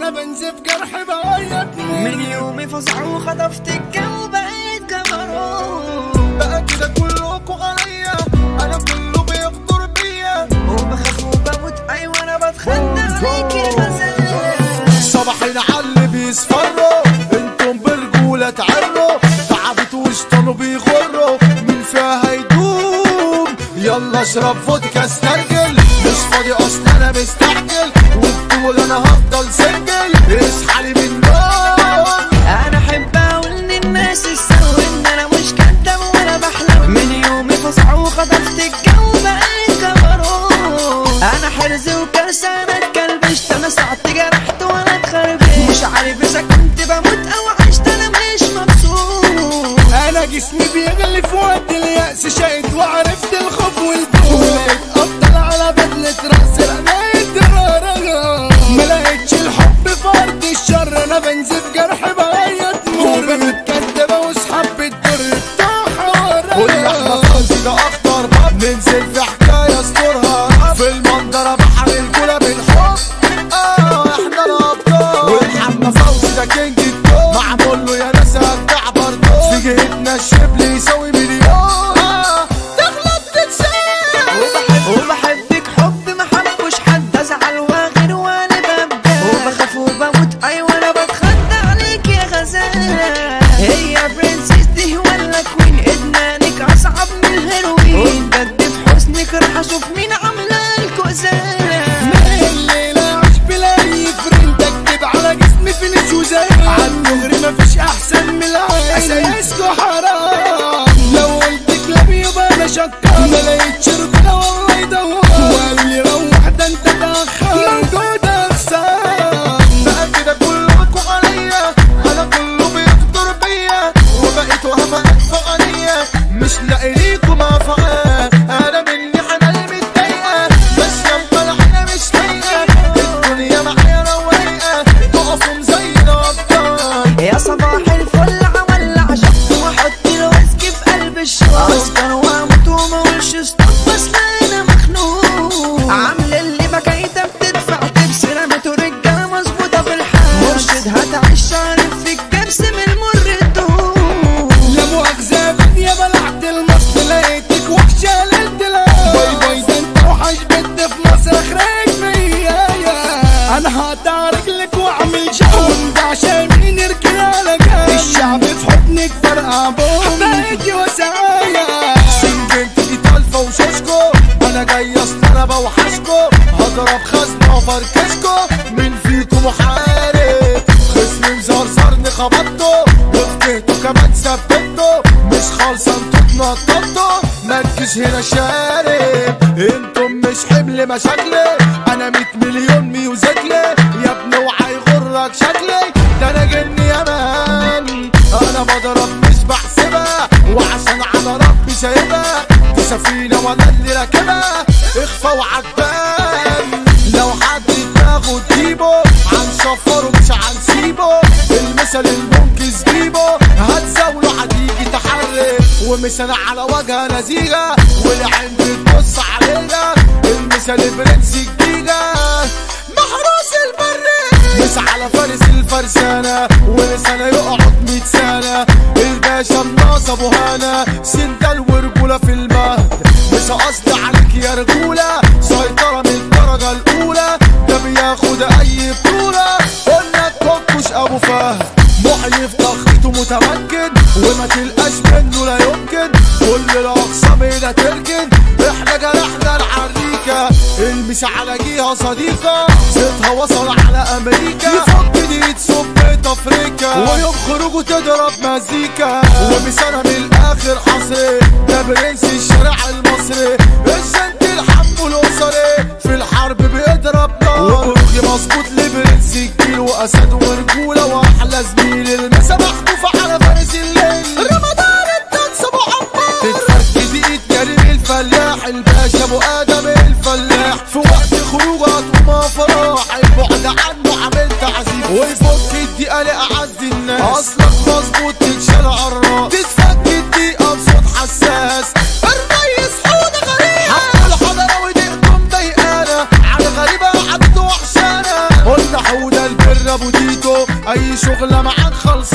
انا بنزف جرح بعيط من يومي فزع وخطفت الجو بقيت كاميرون. بقى كده كلكوا عليا، انا كله بيغدر بيا وبخاف وبموت ايوه انا بتخدع عليك يا غزال. صباحين عاللي بيصفروا، انتم برجولة تعروا، تعبت واشطنوا بيغروا، مين فيها هيدوم؟ يلا اشرب فودكا استرجل، مش فاضي اصلا انا مستعجل، وبتقول انا هفضل سنجل، اصحى لي من النوم. انا احب اقول للناس السو ان انا مش كداب ولا بحلم. من يومي فزع وخطفت الجو بقيت كاميرون. انا حرز وكارثه انا اتكلبشت، انا ساعات جرحت وانا اتخربشت، مش عارف اذا كنت بموت او عشت انا مش مبسوط. انا جسمي بيغلي في وقت اليأس، شقيت وعرفت الخوف والبوم، ولقيت ابطال على بدلة رأس رميت درارة، ما لقيتش الحب في ارض الشر، انا بنزف جرح بعيط نور، متكدبة واصحاب بتضر بتاع حوارة، واللحمة فاضي ده اخطر باب، ننزل في حكاية استورها، في المنظرة بحر الكولا بالحب، احنا الابطال، والحمى فوزي ده كينج التوب، معمول له يا ناس ارجع برضه، في جهتنا الشبل يساوي مليون، تغلط تتساب، وبحبك حب ما حبوش حد، ازعل واغير وانا ببدا، وبخاف وبموت ايوه انا بتخدع عليك يا غزال. هي برنسيس دي ولا كوين؟ ادمانك اصعب من الهيروين، بجد في حسنك راح اشوف مين عامله الكوزان. من الليلة عيش بلا اي فريند، اكتب على جسمي فينش وزي عالدغري مفيش احسن من العين، اسايسكو حرام، لو قلت كلاب يبقى انا شكار، ما لقيتش رجولة والله يدور، وقال لي روح ده انت تأخر، موجود اخسر، بقى كده كلكوا عليا، انا كله بيغدر بيا، وبقيت وهبقى فقرية، مش لاقي ليكوا موافقة، انا مني حنان متضايقة، بس يما العينة مش فايقة، الدنيا معايا روايقة، تقفوا زي الابطال. يا صباح الفل عولع شط واحط الويسكي في قلب الشوق، اسكر واموت وما اقولش ستوب، بس لا انا مخنوق، عامله اللي بكايته بتدفع تبس، رمت رجاله مظبوطه في الحال، مرشد هتعيش عارف في الكبس من المر الدهون. لا مؤاخذة بالدنيا بلعت المصل، لقيتك وحشة ليلة باي باي، ده انت وحش بنت في مصر اخرج فيا، انا هقطع رجلك واعمل شقون، ده عشان مين يركن على جنب، الشعب في حضنك فرقع بوم، بقيتي وسعايا سنجنت دي طالفة وشوشكو، انا جاي اصلا بوحشكو، هضرب خزنة وفركشكو، مين فيكم محارب؟ خصمي مزرزرني خبطته، وفكهته كمان ثبته، مش خالصة انتوا اتنططوا، مالكش هنا شارب، انتم مش حمل مشاكلي، انا 100 مليون ميوزيكلي، يا ابني اوعى يغرك شكلي، ده انا جني يا مان، انا بضرب مش بحسبها، وعشان على ربي سايبها، دي سفينة وانا اللي راكبها، اخفى وعجبان، لو حد دماغه تجيبه، هنشفره مش هنسيبه، المثل المنكس جيبه، هتزاوله هتيجي تحرك، ومثل على وجه نزيهة، والعين بتبص علينا، المثل برنس الجيجا، محروس البري، مش على فارس الفرسانة، ولسانة يقعد 100 سنة، الباشا الناصب ابو هنا، سندال ورجولة في المهد، مش قصدي عليك يا رجولة، سيطرة من الدرجة الأولى، ده بياخد أي بطولة، قلنا كوكوش أبو فهد، محيي في ضغطه متمكن، وما تلقاش منه لا يمكن، كل الأقسام هنا تركن، احنا جرحنا العريكة، المس على جيها صديقة، صيتها وصل على أمريكا، يفك دي تصب أفريقيا، ويوم خروجه تضرب مزيكا، ومسانها من الآخر حصري، ده برنس الشارع المصري، الجنت الحب الأسري، في الحرب بيضرب نار، وأخي مظبوط لبرنس الجيل، وأسد ورجولة وأحلى زميل، المسا محطوفة على فارس الليل، رمضان الدنس أبو عمار، تتفك دقيقة كريم الفلاح، الباشا أبو آدم الفلاح، في وقت خروجات وما فرح، البعد عنه عامل تعذيب، ويفك الدقيقة لأعدي الناس، أصلك مظبوط تتشال عالراس، تتفك الدقيقة بصوت حساس، الريس حودة غريب، حقه اي شغلة معاك خلص